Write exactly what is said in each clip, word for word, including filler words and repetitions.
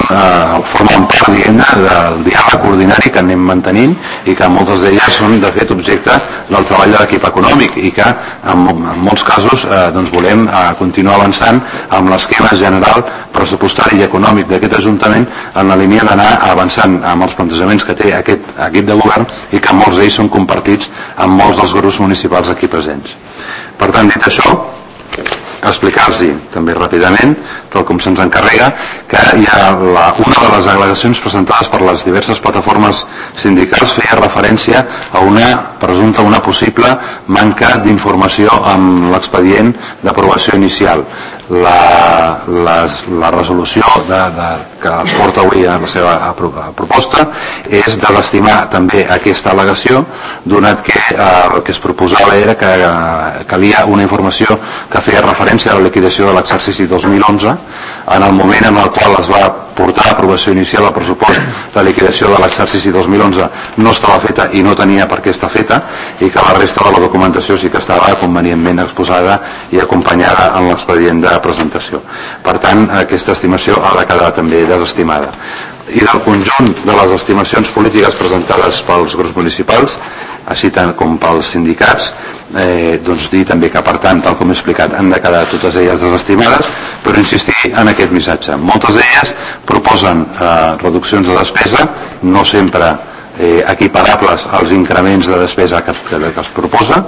formen part del diàleg ordinari que anem mantenint i que moltes d'elles són de fet objecte del treball de l'equip econòmic i que en molts casos volem continuar avançant amb l'esquema general pressupostari i econòmic d'aquest Ajuntament en la línia d'anar avançant amb els plantejaments que té aquest equip de govern i que molts d'ells són compartits amb molts dels grups municipals aquí presents. Per tant, dit això, explicar-los també ràpidament, tal com se'ns encarrega, que hi ha la, una de les al·legacions presentades per les diverses plataformes sindicals feia referència a una presumpta, una possible manca d'informació amb l'expedient d'aprovació inicial. La, la, la resolució de, de, que es porta avui a la seva proposta és desestimar també aquesta al·legació, donat que eh, el que es proposava era que eh, calia una informació que feia referència a la liquidació de l'exercici dos mil onze, en el moment en el qual es va portar a aprovació inicial del pressupost. La liquidació de l'exercici dos mil onze no estava feta i no tenia per què estar feta, i que la resta de la documentació sí que estava convenientment exposada i acompanyada en l'expedient de presentació. Per tant, aquesta estimació ha de quedar també desestimada. I del conjunt de les estimacions polítiques presentades pels grups municipals, així tant com pels sindicats, eh, doncs dir també que, per tant, tal com he explicat, han de quedar totes elles desestimades, però insistir en aquest missatge. Moltes d'elles proposen eh, reduccions de despesa, no sempre eh, equiparables als increments de despesa que, que, que es proposa.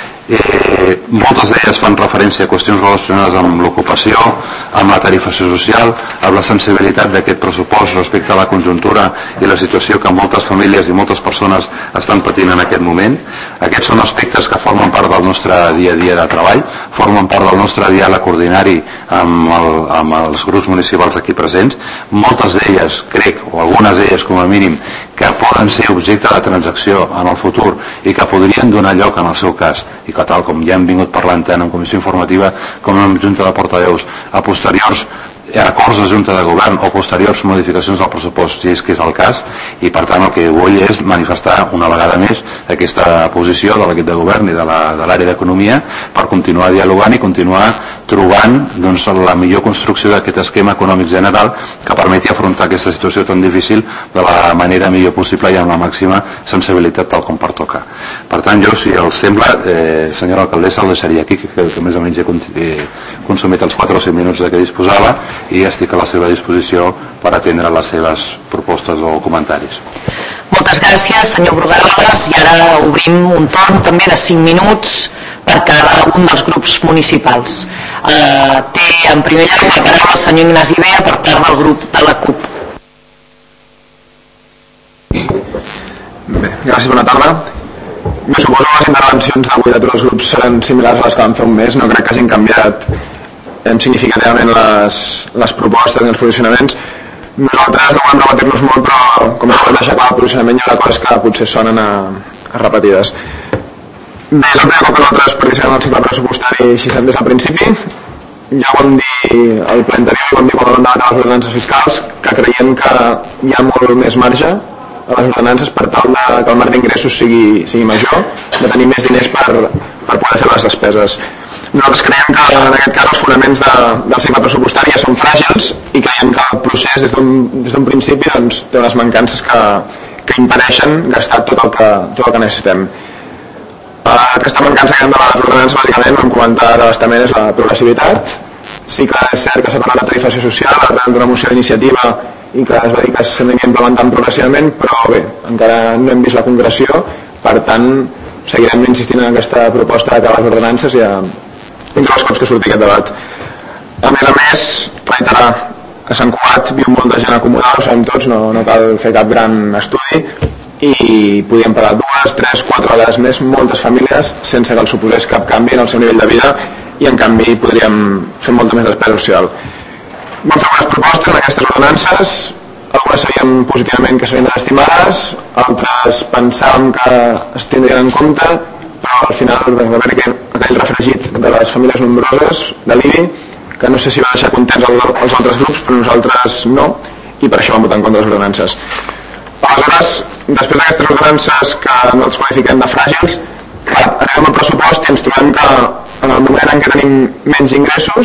Eh, moltes d'elles fan referència a qüestions relacionades amb l'ocupació, amb la tarifació social, amb la sensibilitat d'aquest pressupost respecte a la conjuntura i la situació que moltes famílies i moltes persones estan patint en aquest moment. Aquests són aspectes que formen part del nostre dia a dia de treball, formen part del nostre diàleg ordinari amb, el, amb els grups municipals aquí presents. Moltes d'elles, crec, o algunes d'elles com a mínim, que poden ser objecte de transacció en el futur i que podrien donar lloc en el seu cas, i que tal com ja hem vingut parlant tant en comissió informativa com en Junta de Portaveus, a posteriors acords de Junta de Govern o posteriors modificacions del pressupost, si és que és el cas, i per tant el que vull és manifestar una vegada més aquesta posició de l'equip de govern i de l'àrea d'economia per continuar dialogant i continuar trobant doncs, la millor construcció d'aquest esquema econòmic general que permeti afrontar aquesta situació tan difícil de la manera millor possible i amb la màxima sensibilitat tal com pertoca. Per tant, jo, si els sembla, eh, senyora alcaldessa, el deixaria aquí, que, que, que més o menys he consumit els quatre o cinc minuts de què disposava, i estic a la seva disposició per atendre les seves propostes o comentaris. Moltes gràcies, senyor Brugueroles, i ara obrim un torn també de cinc minuts per cada un dels grups municipals. Eh, té en primer lloc la paraula el senyor Ignasi Bea per part del grup de la CUP. Bé, gràcies, bona tarda. Me suposo que les intervencions d'avui de tots els grups seran similars a les que vam fer un mes, no crec que hagin canviat significativament les, les propostes i els posicionaments. Nosaltres no volem repetir-nos molt, però com es pot deixar clar el posicionament hi ha coses que potser sonen a, a repetides. Bé, és el primer cop que nosaltres participem al cicle pressupostari així des del principi. Ja ho vam dir el ple anterior i ho vam dir quan vam debatre les ordenances fiscals, que creiem que hi ha molt més marge a les ordenances per tal de que el marc d'ingressos sigui, sigui major, de tenir més diners per, per poder fer les despeses. Nosaltres creiem que en aquest cas els fonaments de, del cicle pressupostari ja són fràgils i creiem que el procés des d'un principi doncs, té unes mancances que, que impedeixen gastar tot el que, tot el que necessitem. Uh, aquesta mancança que hi ha de les ordenances, bàsicament, vam comentar bastament, és la progressivitat. Sí que és cert que s'ha parlat de tarifació social, arran d'una moció d'iniciativa i que es va dir que s'aniria implementant progressivament, però bé, encara no hem vist la concreció, per tant seguirem insistint en aquesta proposta de les ordenances i a entre els cops que surti aquest debat. A més a més, reiterar, a Sant Cugat viu molta gent acomodada, ho sabem tots, no, no cal fer cap gran estudi, i podíem pagar dues, tres, quatre vegades més moltes famílies sense que els suposés cap canvi en el seu nivell de vida i en canvi podríem fer molta més despesa social. Vam fer unes propostes en aquestes ordenances, algunes serien positivament que serien desestimades, altres pensàvem que es tindrien en compte, però al final va haver aquell refregit de les famílies nombroses de l'I B I, que no sé si va deixar contents els altres grups, però nosaltres no, i per això vam votar en contra de les ordenances. Aleshores, després d'aquestes ordenances que no els qualifiquem de fràgils, arribem al pressupost i ens trobem que en el moment en què tenim menys ingressos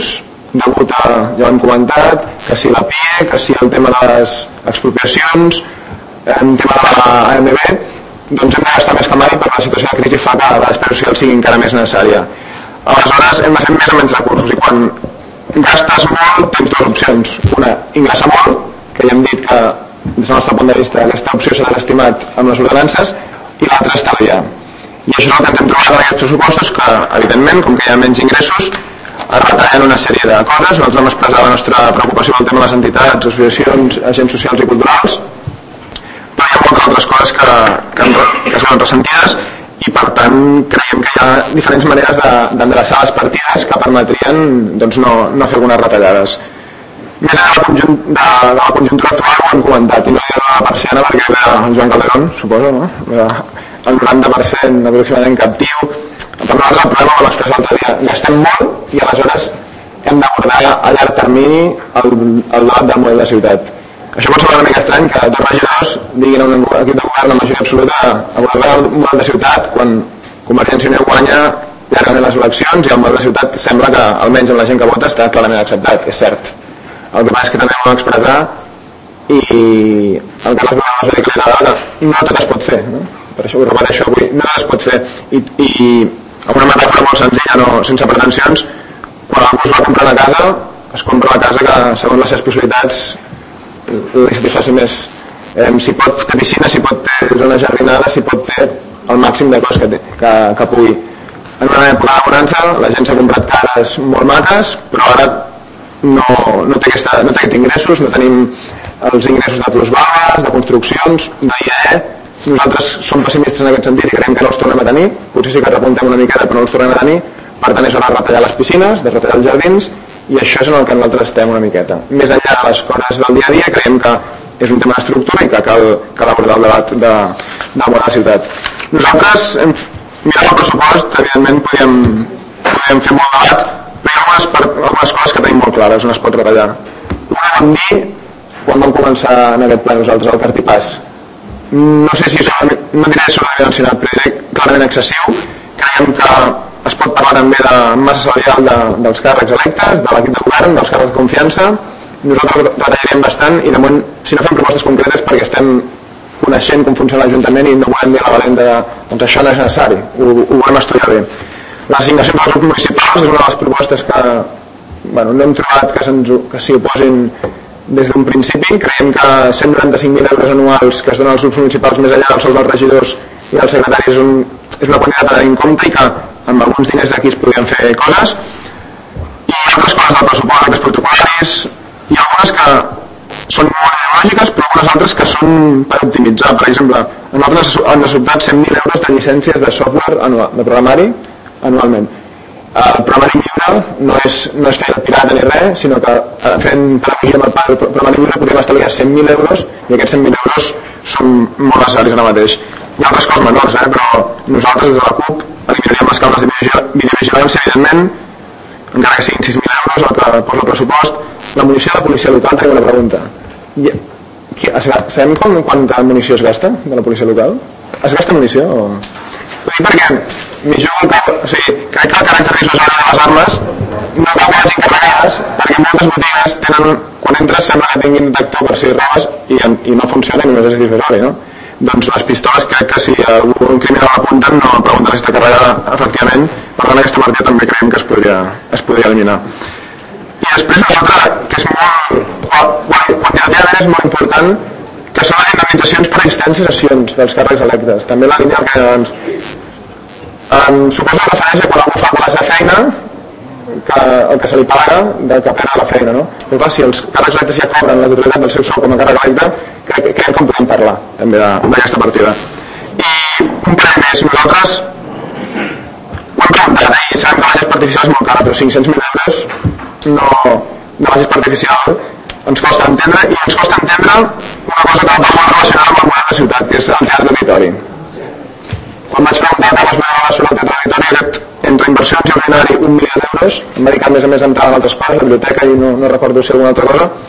degut a, ja ho hem comentat, que si la P I E, que si el tema de les expropiacions, el tema de la A M B, doncs hem de gastar més que mai perquè la situació de crisi fa que la despesa social sigui encara més necessària. Aleshores hem de fer més o menys recursos i quan gastes molt tens dues opcions. Una, ingressar molt, que ja hem dit que des del nostre punt de vista aquesta opció s'ha desestimat amb les ordenances, i l'altra, estalviar. I això és el que ens hem trobat en aquests pressupostos, que evidentment, com que hi ha menys ingressos, es retallen una sèrie de coses. Nosaltres vam expressar la nostra preocupació pel tema de les entitats, associacions, agents socials i culturals, però hi ha moltes altres coses que, que, que es veuen ressentides i per tant creiem que hi ha diferents maneres d'endreçar les partides que permetrien doncs, no, no fer algunes retallades. Més enllà de, de, de la conjuntura actual ho hem comentat, i no diré la persiana perquè ve el Joan Calderón, suposo, no? El noranta per cent aproximadament captiu. Per nosaltres el problema, com expressa l'altre dia, gastem molt i aleshores hem d'abordar a llarg termini el, el debat del model de ciutat. Això pot semblar una mica estrany que dos regidors diguin a un equip de govern amb majoria absoluta abordar el model de ciutat quan Convergència i Unió guanya llargament les eleccions i el model de ciutat sembla que almenys amb la gent que vota està clarament acceptat, és cert. El que passa és que també ho vam expressar i el Carles Borràs va dir clarament que no tot es pot fer, no? Per això ho repeteixo avui, no tot es pot fer i, i amb una metàfora molt senzilla, no, sense pretensions, quan algú es va comprar una casa es compra la casa que segons les seves possibilitats li satisfaci més. Eh, si pot ter piscina, si pot ter zona jardinada, si pot ter el màxim de coses que, té, que, que pugui. En una època de bonança la gent s'ha comprat cases molt maques, però ara no, no, té aquesta, no té aquests ingressos, no tenim els ingressos de plusvàlues, de construccions, d'I A E. Nosaltres som pessimistes en aquest sentit i creiem que no els tornem a tenir, potser sí que repuntem una miqueta però no els tornem a tenir, per tant és hora de retallar les piscines, de retallar els jardins, i això és en el que nosaltres estem una miqueta. Més enllà de les coses del dia a dia, creiem que és un tema d'estructura i que cal, cal abordar el debat de, de la bona ciutat. Nosaltres, hem, mirant el pressupost, evidentment podíem, podíem fer molt debat, però hi ha algunes, per, algunes coses que tenim molt clares on es pot retallar. Una vam dir, quan vam començar en aquest ple nosaltres, el cartipàs. No sé si això, no diré sobredimensionat, però diré clarament excessiu. Creiem que es pot parlar també de massa salarial de, dels càrrecs electes, de l'equip de govern, dels càrrecs de confiança. Nosaltres retallaríem bastant i de moment, si no fem propostes concretes perquè estem coneixent com funciona l'Ajuntament i no volem dir a la valenta de, doncs això no és necessari, ho, ho volem estudiar bé. Les assignacions dels grups municipals és una de les propostes que bueno, no hem trobat que s'hi oposin des d'un principi. Creiem que cent noranta-cinc mil euros anuals que es donen als grups municipals més enllà dels sous dels regidors i dels secretaris és, un, és una quantitat a tenir en compte i que amb alguns diners d'aquí es podrien fer coses. I altres coses del pressupost, actes protocol·laris, hi ha algunes que són molt ideològiques, però algunes altres que són per optimitzar. Per exemple, a nosaltres han sobtat cent mil euros de llicències de software anual, de programari anualment. El programari lliure no és, no és fer el pirata ni res, sinó que fent pedagogia amb el programari lliure podem estalviar cent mil euros i aquests cent mil euros són molt necessaris ara mateix. Hi ha altres coses menors, eh? Però nosaltres des de la CUP eliminaríem les causes de videovigilància, evidentment, encara que siguin sis mil euros el que posa el pressupost. La munició de la policia local, tenim una pregunta. Sabem com, quanta munició es gasta de la policia local? Es gasta munició? O... Ho dic perquè m'hi jugo el cap, o sigui, crec que el caràcter dissuasiu de les armes no cal que hagin carregades, perquè moltes botigues tenen, quan entres sembla que tinguin detector per si robes i, i no funciona i només és dissuasori, no? Doncs les pistoles crec que si algun criminal apunten no pregunta si està carregada efectivament, per tant aquesta partida també creiem que es podria, es podria eliminar. I després una altra que és molt, quantitativament és molt important, que són les indemnitzacions per instàncies i sessions dels càrrecs electes. També la línia que abans um, suposo que referència quan algú fa la seva feina que, el que se li paga de que perd la feina, no? Però clar, si els càrrecs electes ja cobren la totalitat del seu sou com a càrrec electe, crec que com podem parlar també d'aquesta partida. I un parell més, nosaltres ho hem preguntat i sabem que la base artificial és molt cara, però cinc-cents mil euros no, de base artificial ens costa entendre, i ens costa entendre una cosa que va molt relacionada amb el model de ciutat, que és el teatre auditori. Quan vaig preguntar com es va relacionar el teatre auditori, aquest entre inversions i ordinari un milió d'euros, em va dir que a més a més entrava en altres coses, la biblioteca i no, no recordo si alguna altra cosa.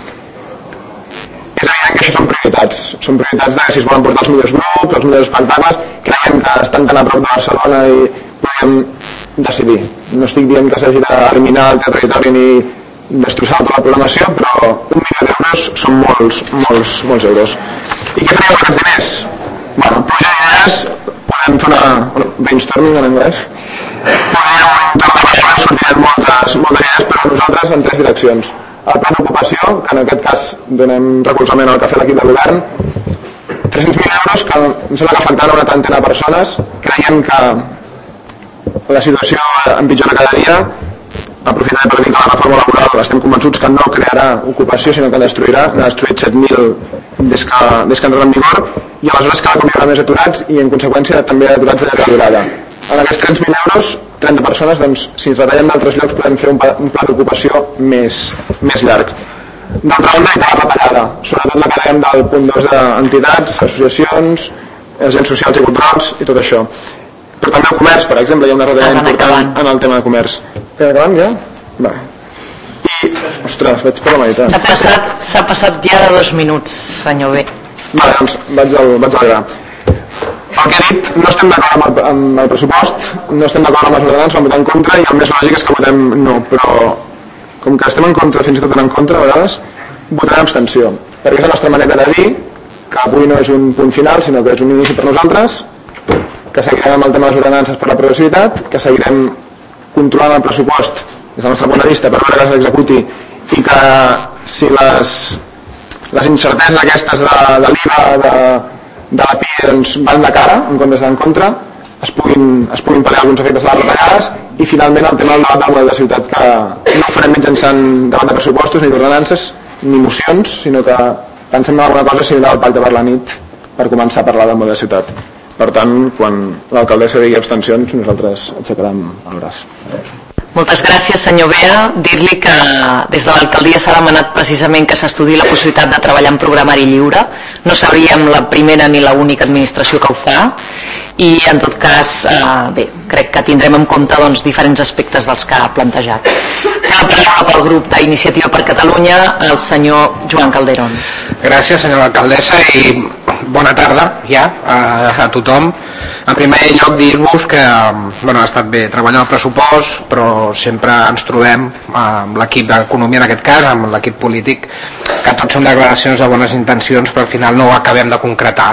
És evident que això són prioritats, són prioritats de que si es volen portar els millors grups, els millors espectacles, creiem que estan tan a prop de Barcelona i podem decidir. No estic dient que s'hagi d'eliminar el teatre auditori ni destrossar tota la programació, però un milió d'euros són molts, molts, molts euros. I què faríem amb aquests diners? Bueno, pluja d'idees, podem fer una brainstorming en anglès, podríem sortir moltes, moltes idees, però nosaltres en tres direccions. El pla d'ocupació, que en aquest cas donem recolzament al que ha fet l'equip de govern, tres-cents mil euros que em sembla que afectaran una trentena de persones. Creiem que la situació empitjora cada dia. Aprofitant per dir que la reforma laboral estem convençuts que no crearà ocupació, sinó que destruirà. N'ha destruït set mil des que, des que ha entrat en vigor, i aleshores cada cop hi haurà més aturats i en conseqüència també aturats de llarga durada. En aquests trenta mil euros, trenta persones, doncs, si ens retallem d'altres llocs podem fer un, un pla d'ocupació més, més llarg. D'altra banda, hi ha la retallada, sobretot la que dèiem del punt dos d'entitats, associacions, agents socials i culturals i tot això. Però també el comerç, per exemple, hi ha una retallada important en el tema de comerç. Estem acabant ja? Va. I, ostres, vaig per la meitat. S'ha passat, s'ha passat ja de dos minuts, senyor B. Vale, doncs vaig al, vaig al gra. El que he dit, no estem d'acord amb, el, amb el pressupost, no estem d'acord amb els ordenants, vam votar en contra i el més lògic és que votem no, però com que estem en contra, fins i tot en contra a vegades, votarem abstenció, perquè és la nostra manera de dir que avui no és un punt final, sinó que és un inici per nosaltres, que seguirem amb el tema de les ordenances per la progressivitat, que seguirem controlant el pressupost des del nostre punt de vista per veure que s'executi i que si les, les incerteses aquestes de, de l'I V A, de, de la P I E, doncs, van de cara, en comptes d'en contra, es puguin, es puguin pal·liar alguns efectes de les retallades, i finalment el tema del debat del model de ciutat, que no farem mitjançant debat de pressupostos ni d'ordenances ni mocions, sinó que pensem en alguna cosa similar al pacte per la nit per començar a parlar del model de ciutat. Per tant, quan l'alcaldessa digui abstencions, nosaltres aixecarem el braç. Moltes gràcies, senyor Bea. Dir-li que des de l'alcaldia s'ha demanat precisament que s'estudiï la possibilitat de treballar en programari lliure. No sabríem la primera ni l'única administració que ho fa, i en tot cas, eh, bé, crec que tindrem en compte doncs, diferents aspectes dels que ha plantejat. Té la paraula pel grup d'Iniciativa per Catalunya el senyor Joan Calderón. Gràcies, senyora alcaldessa, i bona tarda ja a, a tothom. En primer lloc, dir-vos que bueno, ha estat bé treballar el pressupost, però sempre ens trobem amb l'equip d'Economia, en aquest cas, amb l'equip polític, que tots són declaracions de bones intencions, però al final no ho acabem de concretar.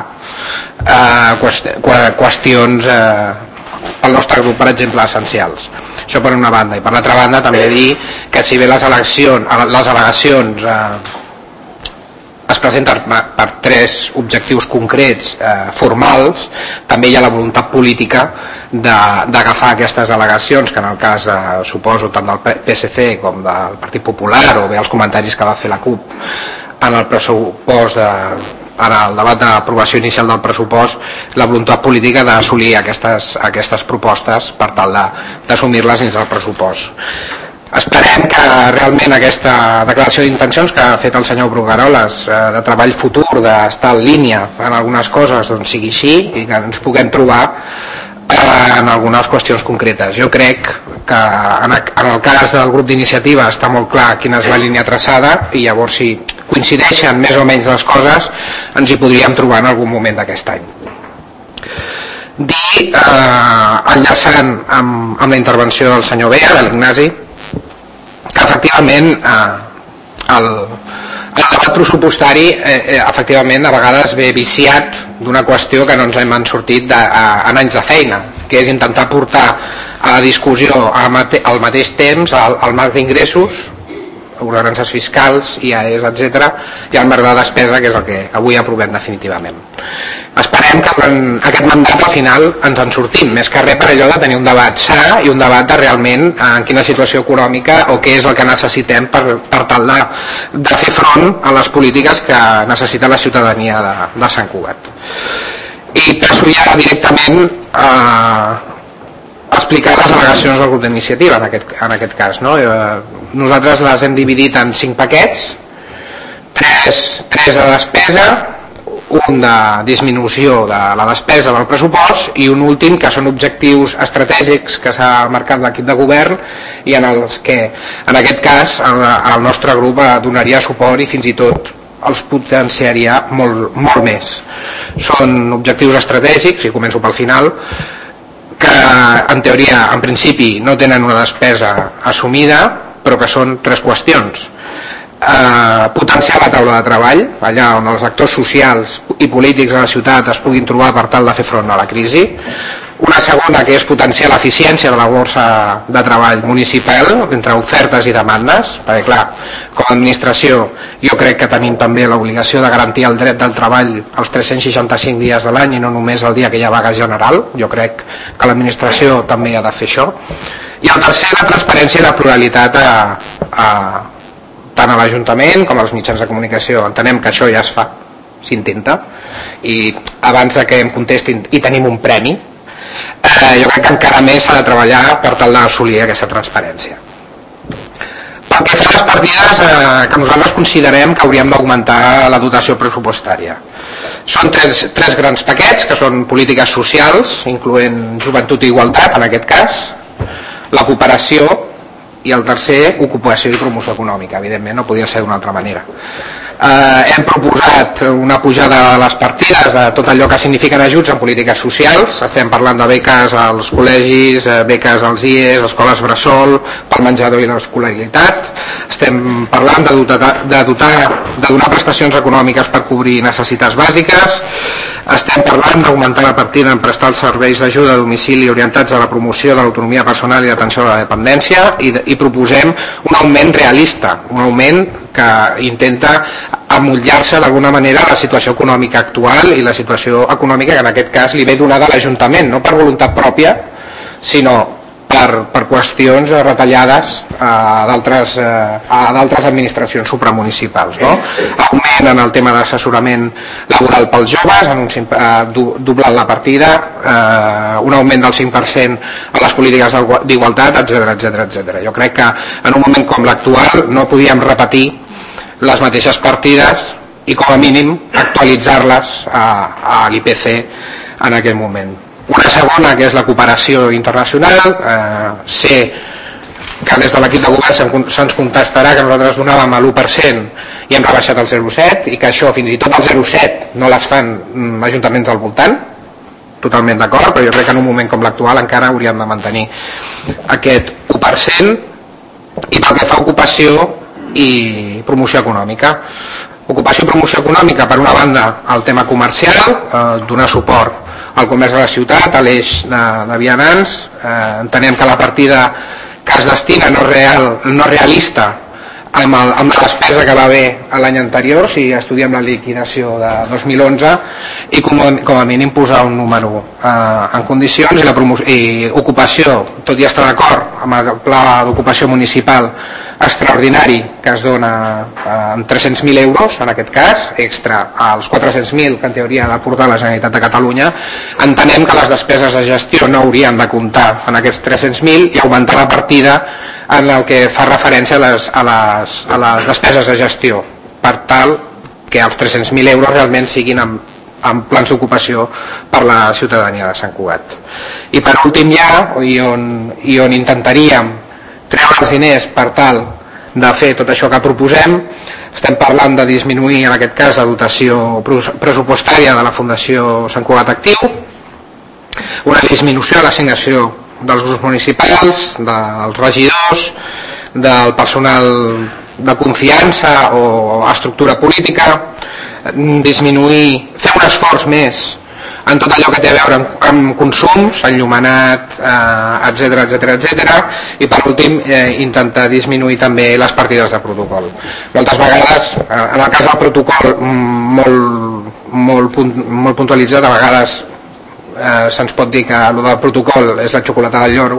Eh, qüestions eh, pel nostre grup, per exemple, essencials. Això per una banda. I per l'altra banda també dir que si bé les eleccions, les al·legacions eh, es presenten per, per tres objectius concrets eh, formals, també hi ha la voluntat política d'agafar aquestes al·legacions, que en el cas, eh, suposo, tant del P S C com del Partit Popular, o bé els comentaris que va fer la CUP en el pressupost de, en el debat d'aprovació inicial del pressupost, la voluntat política d'assolir aquestes, aquestes propostes per tal d'assumir-les dins del pressupost. Esperem que realment aquesta declaració d'intencions que ha fet el senyor Brugueroles eh, de treball futur, d'estar en línia en algunes coses, doncs sigui així i que ens puguem trobar eh, en algunes qüestions concretes. Jo crec que en, en el cas del grup d'iniciativa està molt clar quina és la línia traçada, i llavors si coincideixen més o menys les coses ens hi podríem trobar en algun moment d'aquest any. Dir, eh, enllaçant amb, amb la intervenció del senyor Bea, de l'Ignasi, que efectivament eh, el, el debat pressupostari eh, efectivament a vegades ve viciat d'una qüestió que no ens hem sortit de, a, en anys de feina, que és intentar portar a la discussió al, mate, al mateix temps el, el marc d'ingressos, ordenances fiscals, I A Es, etcètera, i el marc de despesa, que és el que avui aprovem definitivament. Esperem que en aquest mandat al final ens en sortim, més que res per allò de tenir un debat sa i un debat de realment en quina situació econòmica o què és el que necessitem per, per tal de, de fer front a les polítiques que necessita la ciutadania de, de Sant Cugat. I passo ja directament a explicar les al·legacions del grup d'iniciativa en aquest, en aquest cas, no? Nosaltres les hem dividit en cinc paquets, tres, tres de despesa, un de disminució de la despesa del pressupost i un últim que són objectius estratègics que s'ha marcat l'equip de govern i en els que en aquest cas el, el nostre grup donaria suport i fins i tot els potenciaria molt, molt més. Són objectius estratègics, i començo pel final, que en teoria, en principi, no tenen una despesa assumida, però que són tres qüestions. Eh, potenciar la taula de treball, allà on els actors socials i polítics de la ciutat es puguin trobar per tal de fer front a la crisi. Una segona, que és potenciar l'eficiència de la borsa de treball municipal entre ofertes i demandes, perquè clar, com a administració jo crec que tenim també l'obligació de garantir el dret del treball els tres-cents seixanta-cinc dies de l'any i no només el dia que hi ha vaga general. Jo crec que l'administració també ha de fer això. I el tercer, la transparència i la pluralitat a, a, tant a l'Ajuntament com als mitjans de comunicació. Entenem que això ja es fa, s'intenta, i abans de que em contestin i tenim un premi, Eh, jo crec que encara més s'ha de treballar per tal d'assolir aquesta transparència. Pel que fa a les partides eh, que nosaltres considerem que hauríem d'augmentar la dotació pressupostària. Són tres, tres grans paquets, que són polítiques socials, incloent joventut i igualtat, en aquest cas, la cooperació i el tercer, ocupació i promoció econòmica. Evidentment, no podia ser d'una altra manera. Eh, hem proposat una pujada de les partides de tot allò que signifiquen ajuts en polítiques socials. Estem parlant de beques als col·legis, beques als I E S, escoles bressol, pel menjador i l'escolaritat. Estem parlant de dotar, de dotar de donar prestacions econòmiques per cobrir necessitats bàsiques. Estem parlant d'augmentar la partida en prestar els serveis d'ajuda a domicili orientats a la promoció de l'autonomia personal i l'atenció a la dependència, i, i proposem un augment realista, un augment que intenta emmotllar-se d'alguna manera a la situació econòmica actual i la situació econòmica que en aquest cas li ve donada a l'Ajuntament, no per voluntat pròpia, sinó per, per qüestions retallades a d'altres a d'altres administracions supramunicipals, no? Augment en el tema d'assessorament laboral pels joves, en un, eh, doblant la partida, eh, un augment del cinc per cent a les polítiques d'igualtat, etcètera, etcètera, etcètera. Jo crec que en un moment com l'actual no podíem repetir les mateixes partides i com a mínim actualitzar-les a, a l'I P C en aquell moment. Una segona, que és la cooperació internacional. Eh, sé que des de l'equip de govern se'ns contestarà que nosaltres donàvem l'u per cent i hem rebaixat el zero coma set i que això fins i tot el zero coma set no les fan ajuntaments al voltant. Totalment d'acord, però jo crec que en un moment com l'actual encara hauríem de mantenir aquest u per cent. I pel que fa a ocupació i promoció econòmica. Ocupació i promoció econòmica, per una banda, el tema comercial, eh, donar suport al comerç de la ciutat, a l'eix de, de vianants. Eh, entenem que la partida que es destina no, real, no realista amb, el, amb la despesa que va haver l'any anterior, si estudiem la liquidació de dos mil onze, i com a, com a mínim posar un número eh, en condicions. I, la promoció, i ocupació, tot i estar d'acord amb el pla d'ocupació municipal extraordinari que es dona eh, amb tres-cents mil euros, en aquest cas, extra als quatre-cents mil que en teoria ha d'aportar la Generalitat de Catalunya, entenem que les despeses de gestió no haurien de comptar en aquests tres-cents mil i augmentar la partida en el que fa referència a les, a les, a les despeses de gestió, per tal que els tres-cents mil euros realment siguin amb, amb plans d'ocupació per la ciutadania de Sant Cugat. I per últim ja, i on, i on intentaríem treure els diners per tal de fer tot això que proposem, estem parlant de disminuir en aquest cas la dotació pressupostària de la Fundació Sant Cugat Actiu, una disminució de l'assignació dels grups municipals, dels regidors, del personal de confiança o estructura política, disminuir, fer un esforç més en tot allò que té a veure amb, amb consums, enllumenat, eh, etcètera, etcètera, etcètera, i per últim eh, intentar disminuir també les partides de protocol. Moltes vegades, eh, en el cas del protocol molt, molt, molt puntualitzat, a vegades eh, se'ns pot dir que el del protocol és la xocolata del lloro,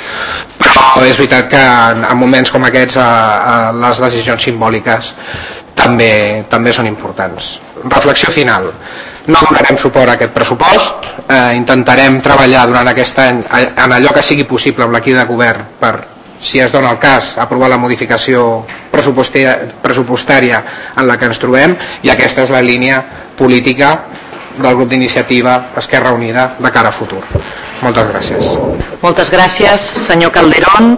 però és veritat que en, en moments com aquests eh, eh, les decisions simbòliques també, també són importants. Reflexió final. No donarem suport a aquest pressupost, eh, intentarem treballar durant aquest any en allò que sigui possible amb l'equip de govern per, si es dona el cas, aprovar la modificació pressupostària, pressupostària en la que ens trobem, i aquesta és la línia política del grup d'iniciativa Esquerra Unida de cara a futur. Moltes gràcies. Moltes gràcies, senyor Calderón.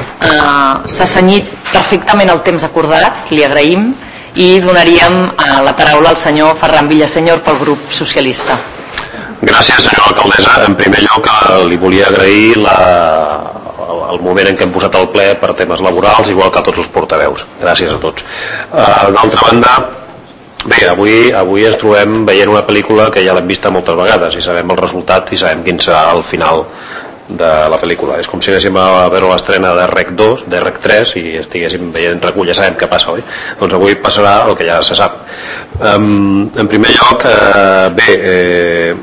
Eh, s'ha cenyit perfectament el temps acordat, li agraïm, i donaríem la paraula al senyor Ferran Villasenyor pel grup socialista. Gràcies, senyora alcaldessa. En primer lloc, li volia agrair la, el moment en què hem posat el ple per temes laborals, igual que a tots els portaveus. Gràcies a tots. D'altra banda, bé, avui, avui ens trobem veient una pel·lícula que ja l'hem vista moltes vegades i sabem el resultat i sabem quin serà el final de la pel·lícula. És com si anéssim a veure l'estrena de R E C dos, de R E C tres i estiguéssim veient recull, ja sabem què passa, oi? Doncs avui passarà el que ja se sap. Um, en primer lloc, uh, bé, eh,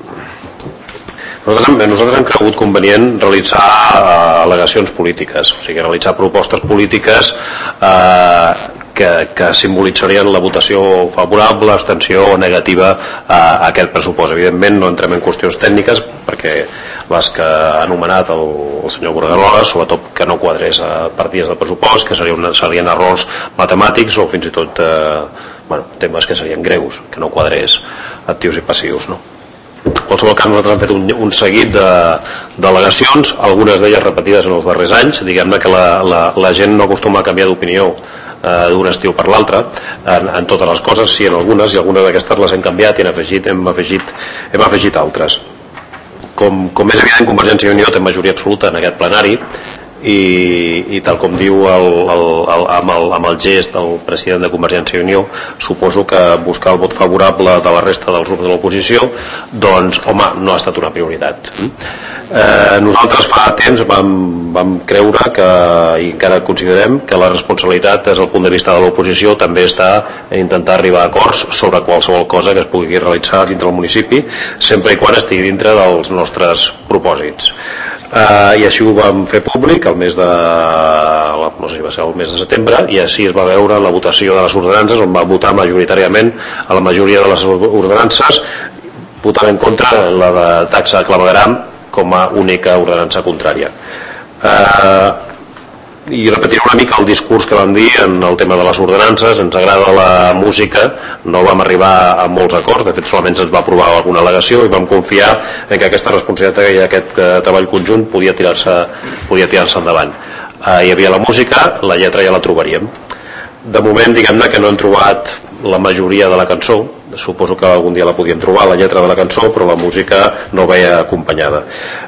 nosaltres, nosaltres hem cregut convenient realitzar uh, al·legacions polítiques, o sigui, realitzar propostes polítiques eh, que, que simbolitzarien la votació favorable, abstenció o negativa a aquest pressupost. Evidentment no entrem en qüestions tècniques perquè les que ha anomenat el, el senyor Burgarola, sobretot que no quadrés a partides del pressupost, que serien, serien errors matemàtics o fins i tot eh, bueno, temes que serien greus, que no quadrés actius i passius, no? En qualsevol cas, nosaltres hem fet un, un seguit d'al·legacions, algunes d'elles repetides en els darrers anys. Diguem-ne que la, la, la gent no acostuma a canviar d'opinió eh, d'un estiu per l'altre en, en totes les coses, sí en algunes, i algunes d'aquestes les hem canviat i hem afegit, hem afegit, hem afegit altres. Com, com és evident, Convergència i Unió té majoria absoluta en aquest plenari i, i tal com diu el, el, el, amb, el, amb el gest del president de Convergència i Unió, suposo que buscar el vot favorable de la resta dels grups de l'oposició, doncs, home, no ha estat una prioritat. Eh, nosaltres fa temps vam, vam creure que, i encara considerem que la responsabilitat des del punt de vista de l'oposició també està en intentar arribar a acords sobre qualsevol cosa que es pugui realitzar dintre del municipi, sempre i quan estigui dintre dels nostres propòsits. Uh, i així ho vam fer públic el mes de no sé si va ser el mes de setembre, i així es va veure la votació de les ordenances, on va votar majoritàriament a la majoria de les ordenances, votant en contra la de taxa de clavegueram com a única ordenança contrària. Uh, i repetiré una mica el discurs que vam dir en el tema de les ordenances. Ens agrada la música, no vam arribar a molts acords, de fet solament ens va aprovar alguna al·legació i vam confiar en que aquesta responsabilitat i aquest eh, treball conjunt podia tirar-se podia tirar-se endavant. Eh, hi havia la música, la lletra ja la trobaríem. De moment, diguem-ne que no hem trobat la majoria de la cançó, suposo que algun dia la podíem trobar, la lletra de la cançó, però la música no veia acompanyada.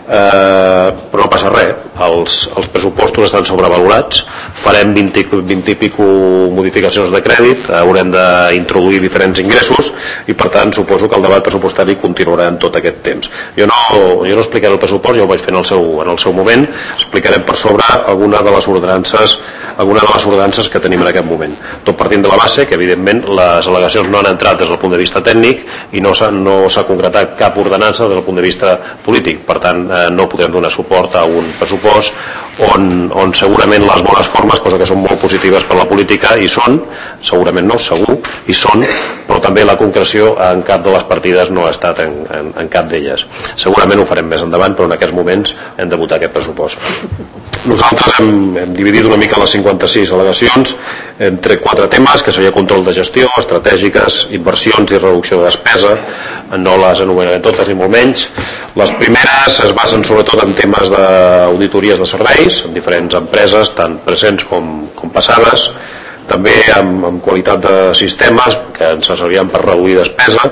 Eh, però no passa res, els, els pressupostos estan sobrevalorats, farem vint, vint i pico modificacions de crèdit, haurem d'introduir diferents ingressos i per tant suposo que el debat pressupostari continuarà en tot aquest temps. Jo no, jo no explicaré el pressupost, ja ho vaig fer en el seu, en el seu moment, explicarem per sobre alguna de les ordenances alguna de les ordenances que tenim en aquest moment. Tot partint de la base que evidentment les al·legacions no han entrat des del punt de vista tècnic i no s'ha no s'ha concretat cap ordenança des del punt de vista polític, per tant eh, no podem donar suport a un pressupost on, on segurament les bones formes, cosa que són molt positives per la política, i són, segurament no, segur, i són, però també la concreció en cap de les partides no ha estat en, en, en cap d'elles. Segurament ho farem més endavant, però en aquests moments hem de votar aquest pressupost. Nosaltres hem, hem dividit una mica les cinquanta-sis al·legacions entre quatre temes, que seria control de gestió, estratègiques, inversions i reducció de despesa. No les anomenarem totes ni molt menys. Les primeres es basen sobretot en temes d'auditories de serveis, en diferents empreses, tant presents com, com passades, també amb, amb qualitat de sistemes que ens serviran per reduir despesa,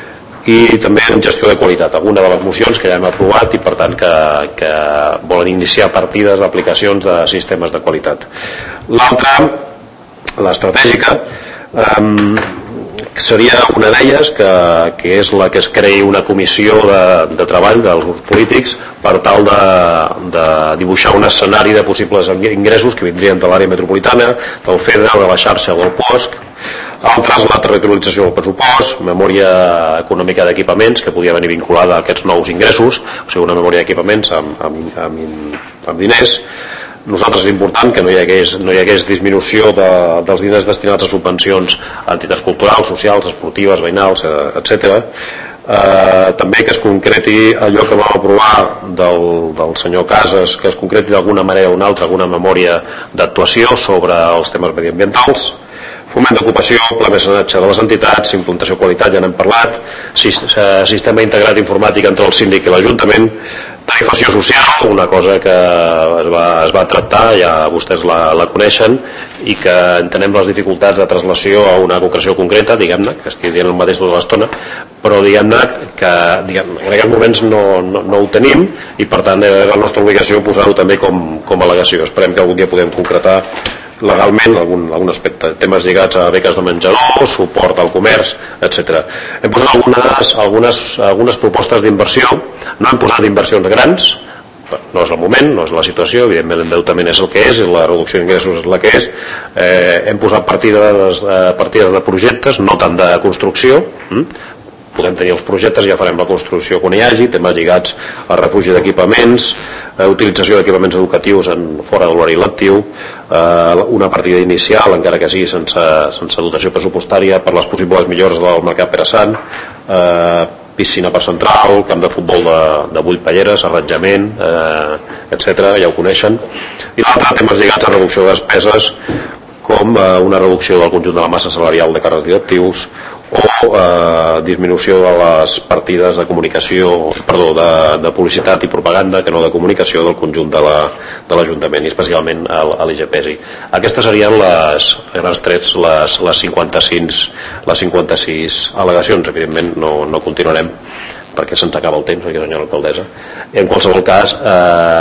i també en gestió de qualitat, alguna de les mocions que ja hem aprovat i per tant que, que volen iniciar partides d'aplicacions de sistemes de qualitat. L'altra, l'estratègica, um, seria una d'elles que, que és la que es creï una comissió de, de treball dels grups polítics per tal de, de dibuixar un escenari de possibles ingressos que vindrien de l'àrea metropolitana, del FEDER, de la xarxa del P O S C. Altres, la territorialització del pressupost, memòria econòmica d'equipaments que podia venir vinculada a aquests nous ingressos, o sigui, una memòria d'equipaments amb, amb, amb, amb diners. Nosaltres és important que no hi hagués, no hi hagués disminució de, dels diners destinats a subvencions a entitats culturals, socials, esportives, veïnals, etcètera. Eh, també que es concreti allò que vam aprovar del, del senyor Casas, que es concreti d'alguna manera o una altra, alguna memòria d'actuació sobre els temes mediambientals. Foment d'ocupació, pla mecenatge de les entitats, implantació qualitat, ja n'hem parlat, sistema integrat informàtic entre el síndic i l'Ajuntament, Tarifació social, una cosa que es va, es va tractar, ja vostès la, la coneixen, i que entenem les dificultats de traslació a una concreció concreta, diguem-ne, que estic dient el mateix tota l'estona, però diguem-ne que diguem, en aquests moments no, no, no ho tenim, i per tant és la nostra obligació posar-ho també com, com a al·legació. Esperem que algun dia podem concretar legalment algun, algun aspecte, temes lligats a beques de menjador, suport al comerç, etcètera. Hem posat algunes, algunes, algunes propostes d'inversió, no hem posat inversions grans, no és el moment, no és la situació, evidentment l'endeutament és el que és, i la reducció d'ingressos és la que és. Eh, hem posat partides, partides de projectes, no tant de construcció, hm? Podem tenir els projectes i ja farem la construcció quan hi hagi, temes lligats al refugi d'equipaments, eh, utilització d'equipaments educatius en, fora de l'horari lectiu, eh, una partida inicial, encara que sigui sense, sense dotació pressupostària, per les possibles millores del mercat Pere-Sant, eh, piscina per central, camp de futbol de, de vuit palleres, arranjament, eh, etcètera, ja ho coneixen. I l'altre, temes lligats a reducció de despeses, com eh, una reducció del conjunt de la massa salarial de càrrecs directius, o eh, disminució de les partides de comunicació, perdó, de, de publicitat i propaganda, que no de comunicació, del conjunt de l'Ajuntament, i especialment a l'I G P S I. Aquestes serien les, a grans trets, les, les, cinquanta-sis, les cinquanta-sis al·legacions. Evidentment no, no continuarem perquè se'ns acaba el temps, aquí, senyora alcaldessa. En qualsevol cas, eh,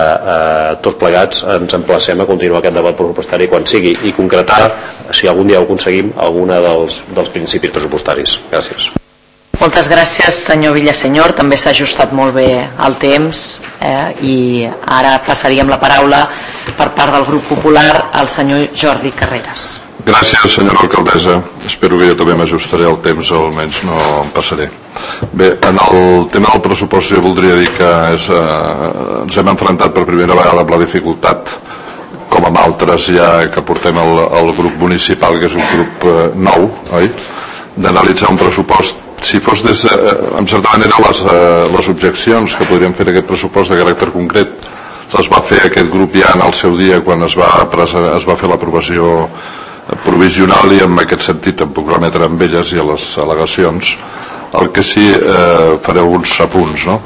eh, tots plegats ens emplacem a continuar aquest debat pressupostari quan sigui, i concretar, si algun dia ho aconseguim, alguna dels, dels principis pressupostaris. Gràcies. Moltes gràcies, senyor Villasenyor. També s'ha ajustat molt bé el temps, eh, i ara passaríem la paraula per part del grup popular al senyor Jordi Carreras. Gràcies, senyora alcaldessa. Espero que jo també m'ajustaré al temps, almenys no em passaré. Bé, en el tema del pressupost jo voldria dir que és, eh, ens hem enfrontat per primera vegada amb la dificultat, com amb altres ja que portem el, el grup municipal, que és un grup eh, nou, oi? D'analitzar un pressupost. Si fos des de, eh, en certa manera, les, eh, les objeccions que podríem fer a aquest pressupost de caràcter concret les va fer aquest grup ja en el seu dia quan es va, es va fer l'aprovació provisional, i en aquest sentit em puc remetre amb elles i a les al·legacions. El que sí, eh, faré alguns apunts, no?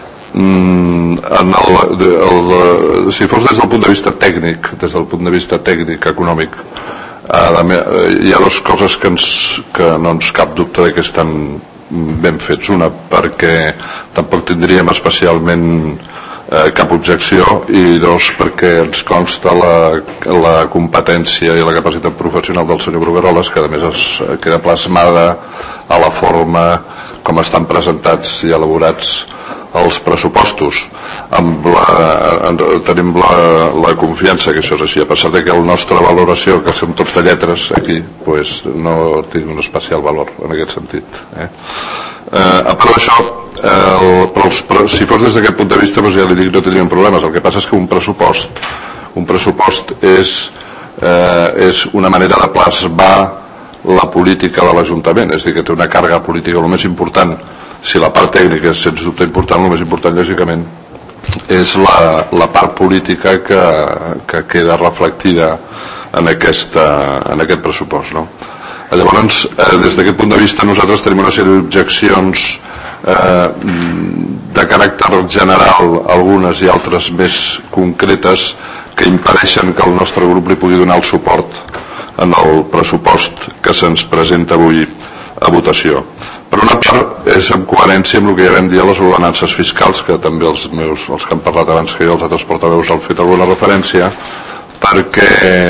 Mm, en el, el, si fos des del punt de vista tècnic, des del punt de vista tècnic, econòmic, eh, hi ha dues coses que, ens, que no ens cap dubte de que estan ben fets. Una, perquè tampoc tindríem especialment Eh, cap objecció, i dos, perquè ens consta la, la competència i la capacitat professional del senyor Brugueroles, que a més es queda plasmada a la forma com estan presentats i elaborats els pressupostos. Amb la, en, tenim la, la confiança que això és així, a pesar de que la nostra valoració, que som tots de lletres aquí, pues, no té un especial valor en aquest sentit, eh? Eh, a part d'això, eh, però, però si fos des d'aquest punt de vista, doncs ja li dic, no tindríem problemes. El que passa és que un pressupost un pressupost és, eh, és una manera de plasmar la política de l'Ajuntament, és a dir, que té una càrrega política. El més important, si la part tècnica és sens dubte important, el més important lògicament és la, la part política que, que queda reflectida en, aquesta, en aquest pressupost, no? Llavors, eh, des d'aquest punt de vista, nosaltres tenim una sèrie d'objeccions eh, de caràcter general, algunes i altres més concretes, que impedeixen que el nostre grup li pugui donar el suport en el pressupost que se'ns presenta avui a votació. Per una part, és en coherència amb el que ja vam dir a les ordenances fiscals, que també els meus, els que han parlat abans que jo, els altres portaveus, han fet alguna referència, perquè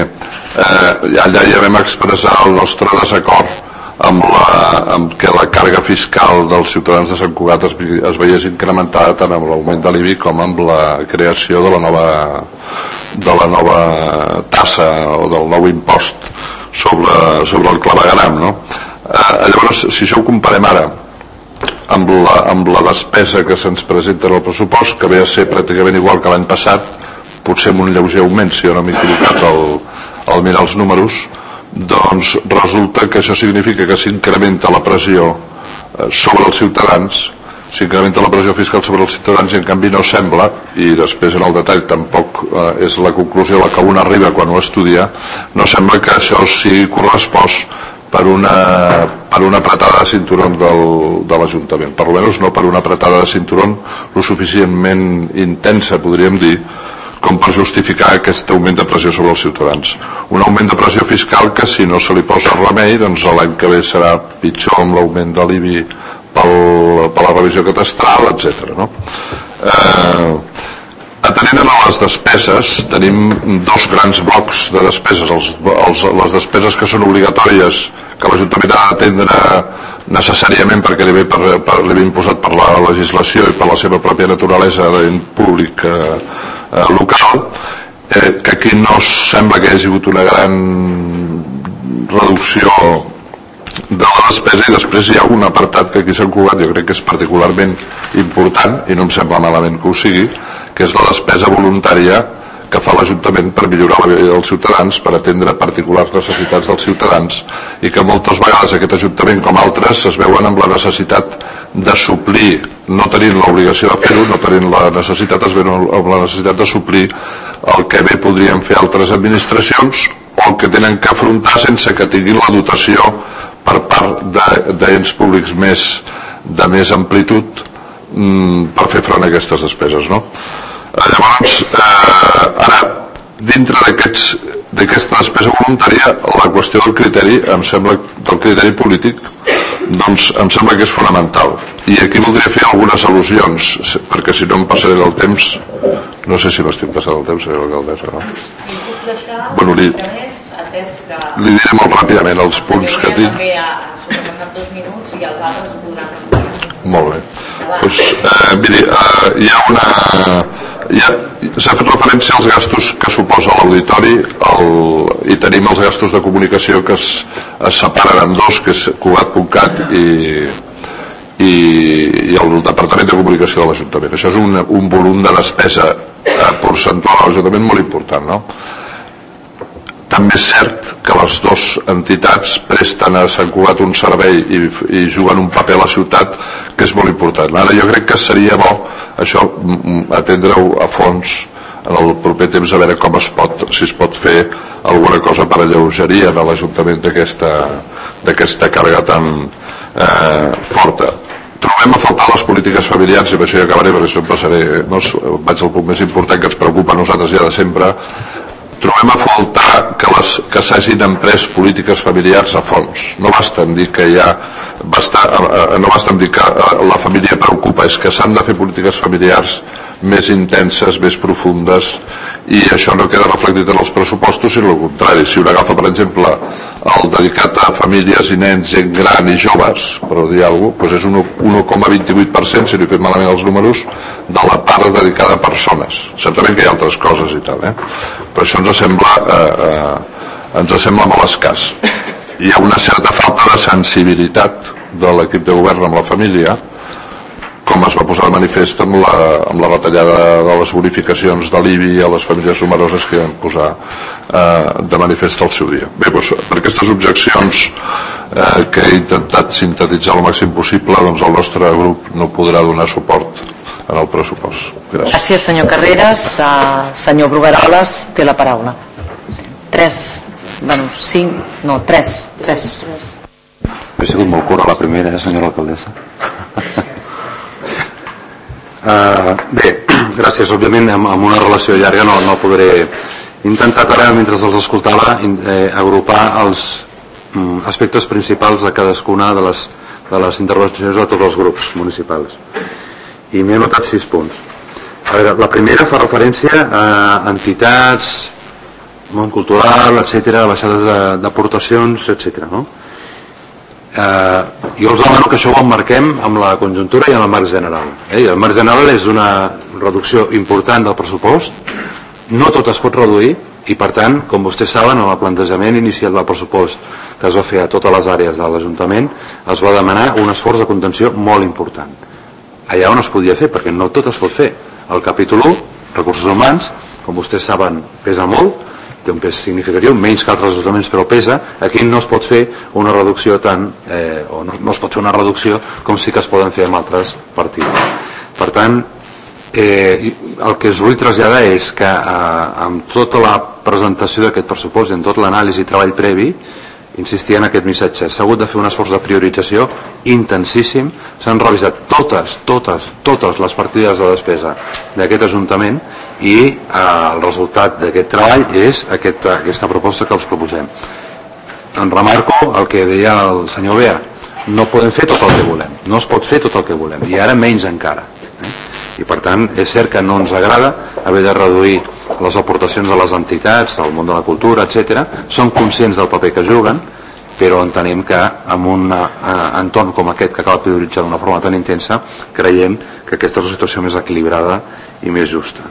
eh, allà ja vam expressar el nostre desacord amb, la, amb que la càrrega fiscal dels ciutadans de Sant Cugat es, es veiés incrementada tant amb l'augment de l'I B I com amb la creació de la nova, de la nova tassa o del nou impost sobre, sobre el clavegueram, no? Eh, llavors, si això ho comparem ara amb la, amb la despesa que se'ns presenta en el pressupost, que ve a ser pràcticament igual que l'any passat, potser amb un lleuger augment, si jo no m'he equivocat al, al mirar els números, doncs resulta que això significa que s'incrementa la pressió eh, sobre els ciutadans, s'incrementa la pressió fiscal sobre els ciutadans, i en canvi no sembla, i després en el detall tampoc eh, és la conclusió a la que un arriba quan ho estudia, no sembla que això sigui correspost per una, per una apretada de cinturón del, de l'Ajuntament, per almenys no per una apretada de cinturón lo suficientment intensa, podríem dir, com per justificar aquest augment de pressió sobre els ciutadans. Un augment de pressió fiscal que, si no se li posa remei, doncs l'any que ve serà pitjor amb l'augment de l'I B I pel, per la revisió catastral, etcètera. No? Eh, atenent a les despeses, tenim dos grans blocs de despeses. Els, els, les despeses que són obligatòries, que l'Ajuntament ha d'atendre necessàriament perquè li ve, per, per, li ve imposat per la legislació i per la seva pròpia naturalesa d'en públic eh, eh, local, eh, que aquí no sembla que hi hagi hagut una gran reducció de la despesa, i després hi ha un apartat que aquí s'ha encugat, jo crec que és particularment important i no em sembla malament que ho sigui, que és la despesa voluntària que fa l'Ajuntament per millorar la vida dels ciutadans, per atendre particulars necessitats dels ciutadans, i que moltes vegades aquest Ajuntament com altres es veuen amb la necessitat de suplir, no tenint l'obligació de fer-ho, no tenint la necessitat, es veuen amb la necessitat de suplir el que bé podrien fer altres administracions o el que tenen que afrontar sense que tinguin la dotació per part d'ens públics més, de més amplitud mm, per fer front a aquestes despeses, no? Llavors, eh, ara, dintre d'aquesta despesa voluntària, la qüestió del criteri, em sembla, del criteri polític, doncs em sembla que és fonamental. I aquí voldria fer algunes al·lusions, perquè si no em passaré del temps, no sé si m'estic passant del temps, senyora alcaldessa, no? Bueno, li, li diré molt ràpidament els punts que tinc. Molt bé. Doncs, eh, miri, eh, hi ha una... S'ha fet referència als gastos que suposa l'auditori i tenim els gastos de comunicació que es, es separen en dos, que és Cugat punt cat i, i, i el Departament de Comunicació de l'Ajuntament. Això és un, un volum de despesa eh, percentual a l'Ajuntament molt important, no? També és cert que les dues entitats presten a Sant Cugat un servei i, i juguen un paper a la ciutat que és molt important. Ara jo crec que seria bo això, atendre-ho a fons en el proper temps, a veure com es pot, si es pot fer alguna cosa per alleugerir a l'Ajuntament d'aquesta càrrega tan eh, forta. Trobem a faltar les polítiques familiars, i per això ja acabaré, perquè això em passaré, no, vaig al punt més important que ens preocupa a nosaltres ja de sempre. Trobem a faltar que, les, que s'hagin emprès polítiques familiars a fons. No basta en dir que hi ha, basta, no basta en dir que la família preocupa, és que s'han de fer polítiques familiars més intenses, més profundes, i això no queda reflectit en els pressupostos, sinó al contrari. Si un agafa, per exemple, el dedicat a famílies i nens, gent gran i joves, per dir alguna cosa, doncs és un un coma vint-i-vuit per cent, si no he fet malament els números, de la part dedicada a persones. Certament que hi ha altres coses i tal, eh? Però això ens sembla, eh, eh, ens sembla molt escàs. Hi ha una certa falta de sensibilitat de l'equip de govern amb la família, com es va posar de manifest amb la, amb la retallada de les bonificacions de l'I B I a les famílies numeroses que van posar eh, de manifest al seu dia. Bé, doncs, per aquestes objeccions eh, que he intentat sintetitzar el màxim possible, doncs el nostre grup no podrà donar suport en el pressupost. Gràcies. Gràcies, senyor Carreras. Uh, senyor Brugueroles, té la paraula. Tres, bueno, cinc, no, tres. Tres. He sigut molt curt a la primera, eh, senyora alcaldessa. Uh, bé, gràcies. Òbviament amb, amb una relació llarga no, no podré intentar ara, mentre els escoltava, eh, agrupar els mm, aspectes principals de cadascuna de les, de les intervencions de tots els grups municipals, i m'he anotat sis punts. A veure, la primera fa referència a entitats, món cultural, etcètera, baixades d'aportacions, etcètera, no? Eh, jo els demano que això ho emmarquem amb la conjuntura i en el marc general. Eh? El marc general és una reducció important del pressupost, no tot es pot reduir, i per tant, com vostès saben, en el plantejament inicial del pressupost que es va fer a totes les àrees de l'Ajuntament, es va demanar un esforç de contenció molt important. Allà on es podia fer, perquè no tot es pot fer. El capítol u, recursos humans, com vostès saben, pesa molt, té un pes significatiu, menys que altres ajuntaments, però pesa. Aquí no es pot fer una reducció tan, eh, o no, no es pot fer una reducció com sí que es poden fer amb altres partides. Per tant, eh, el que us vull traslladar és que eh, amb tota la presentació d'aquest pressupost i en tot l'anàlisi i treball previ, insistir en aquest missatge. S'ha hagut de fer un esforç de priorització intensíssim, s'han revisat totes, totes, totes les partides de despesa d'aquest Ajuntament i eh, el resultat d'aquest treball és aquesta, aquesta proposta que els proposem. En remarco el que deia el senyor Bea, no podem fer tot el que volem, no es pot fer tot el que volem, i ara menys encara. Eh? I per tant és cert que no ens agrada haver de reduir les aportacions de les entitats, del món de la cultura, etcètera. Som conscients del paper que juguen, però entenem que en un eh, entorn com aquest que acaba de prioritzar d'una forma tan intensa, creiem que aquesta és la situació més equilibrada i més justa.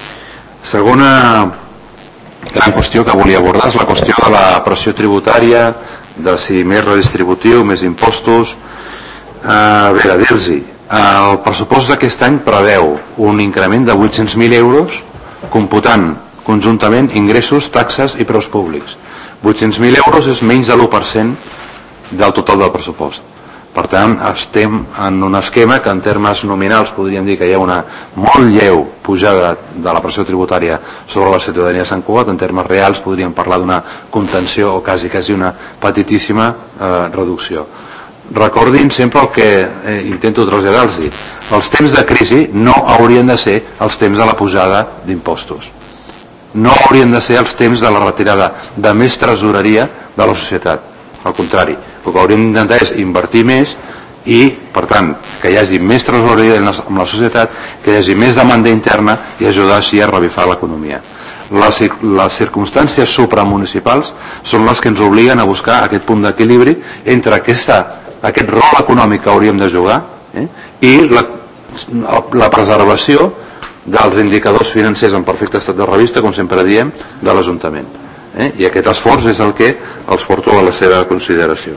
Segona gran qüestió que volia abordar és la qüestió de la pressió tributària, de si més redistributiu, més impostos. Eh, a veure, dir-los-hi, el pressupost d'aquest any preveu un increment de vuit-cents mil euros computant conjuntament ingressos, taxes i preus públics. vuit-cents mil euros és menys de l'u per cent del total del pressupost. Per tant, estem en un esquema que en termes nominals podríem dir que hi ha una molt lleu pujada de la pressió tributària sobre la ciutadania de Sant Cugat. En termes reals podríem parlar d'una contenció o quasi, quasi una petitíssima eh, reducció. Recordin sempre el que eh, intento traslladar-los. Els temps de crisi no haurien de ser els temps de la pujada d'impostos. No haurien de ser els temps de la retirada de més tresoreria de la societat. Al contrari, el que hauríem d'intentar és invertir més i, per tant, que hi hagi més tresoreria en la societat, que hi hagi més demanda interna i ajudar així a revifar l'economia. Les, les circumstàncies supramunicipals són les que ens obliguen a buscar aquest punt d'equilibri entre aquesta, aquest rol econòmic que hauríem de jugar eh, i la, la preservació dels indicadors financers en perfecte estat de revista, com sempre diem, de l'Ajuntament. Eh? I aquest esforç és el que els porto a la seva consideració.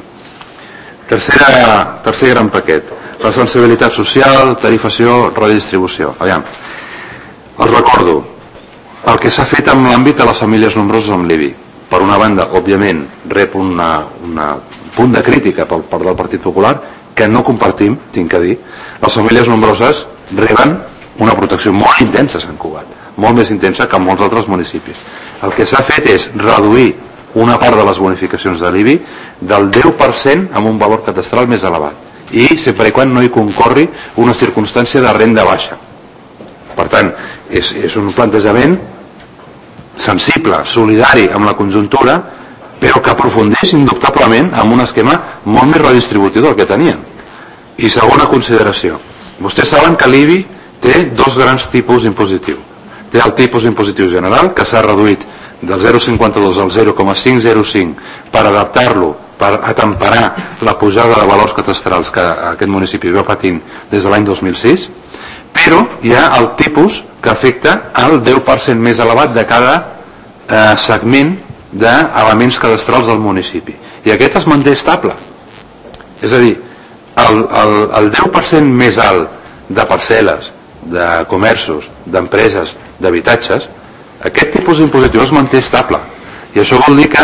Tercera, tercer gran paquet, la sensibilitat social, tarifació, redistribució. Aviam, els recordo el que s'ha fet en l'àmbit de les famílies nombroses amb l'I B I. Per una banda, òbviament, rep una, una punt de crítica per part del Partit Popular que no compartim, tinc que dir. Les famílies nombroses reben una protecció molt intensa a Sant Cugat, molt més intensa que en molts altres municipis. El que s'ha fet és reduir una part de les bonificacions de l'I B I del deu per cent amb un valor catastral més elevat i sempre i quan no hi concorri una circumstància de renda baixa. Per tant, és, és un plantejament sensible, solidari amb la conjuntura, però que aprofundeix indubtablement en un esquema molt més redistributiu del que tenien. I segona consideració, vostès saben que l'I B I té dos grans tipus impositius. Té el tipus impositiu general, que s'ha reduït del zero coma cinquanta-dos al zero coma cinc zero cinc per adaptar-lo, per atemperar la pujada de valors catastrals que aquest municipi va patint des de l'any dos mil sis, però hi ha el tipus que afecta el deu per cent més elevat de cada eh, segment d'elements cadastrals del municipi. I aquest es manté estable. És a dir, el, el, el deu per cent més alt de parcel·les, de comerços, d'empreses, d'habitatges, aquest tipus impositiu es manté estable. I això vol dir que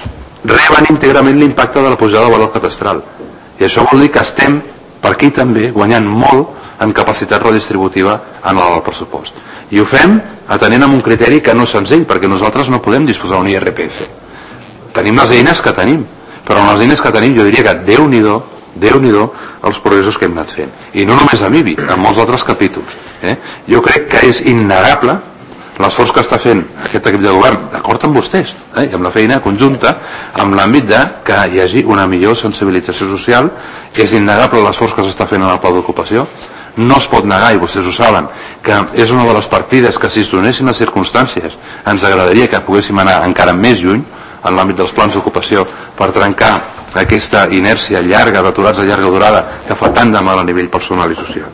reben íntegrament l'impacte de la pujada de valor catastral. I això vol dir que estem, per aquí també, guanyant molt en capacitat redistributiva en el pressupost. I ho fem atenent amb un criteri que no és senzill, perquè nosaltres no podem disposar d'un I R P F. Tenim les eines que tenim, però amb les eines que tenim jo diria que Déu-n'hi-do, Déu-n'hi-do els progressos que hem anat fent. I no només amb I B I, en molts altres capítols. Eh? Jo crec que és innegable l'esforç que està fent aquest equip de govern, d'acord amb vostès, eh? i amb la feina conjunta, amb l'àmbit de que hi hagi una millor sensibilització social. És innegable l'esforç que s'està fent en el pla d'ocupació. No es pot negar, i vostès ho saben, que és una de les partides que, si es donessin les circumstàncies, ens agradaria que poguéssim anar encara més lluny en l'àmbit dels plans d'ocupació per trencar aquesta inèrcia llarga d'aturats de llarga durada que fa tant de mal a nivell personal i social.